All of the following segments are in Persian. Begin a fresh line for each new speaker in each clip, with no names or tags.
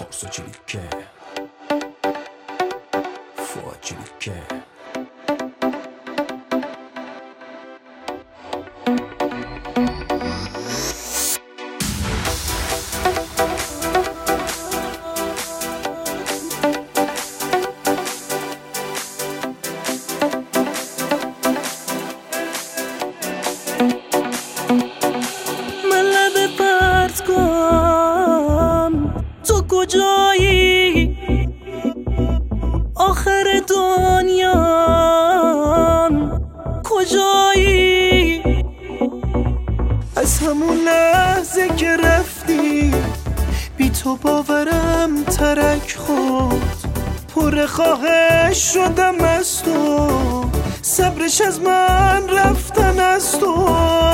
Forza che Forza che
کجایی آخر دنیام کجایی
از همون لحظه که رفتی بی تو باورم ترک خورد پر خواهش شدم از تو صبرش از من رفتن از تو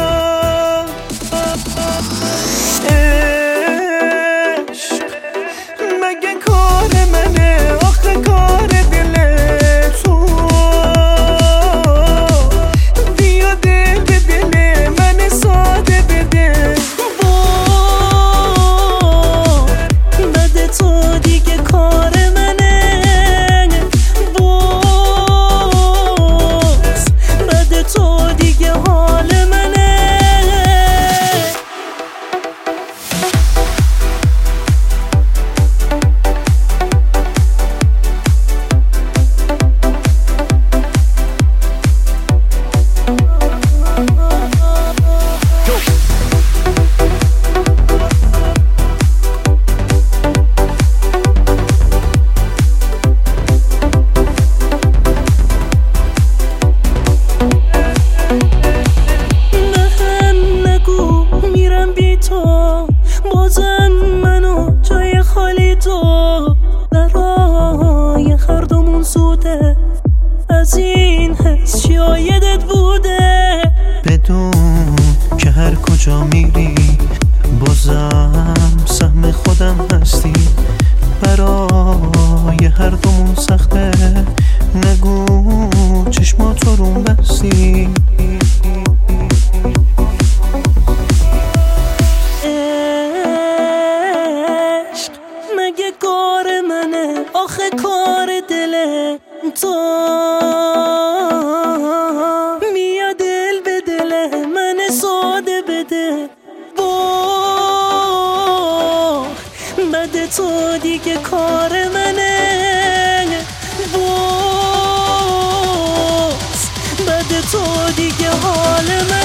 بازم منو جای خالی تو برای هر دومون سوده از این حس شایدت بوده
بدون که هر کجا میری بازم سهم خودم هستی برای هر دومون سخته نگو چشماتو رو بستی
کار منه آخه کار دل تو میاد دل به دل من ساده بده بده تو دیگه کار منه بده تو دیگه حال من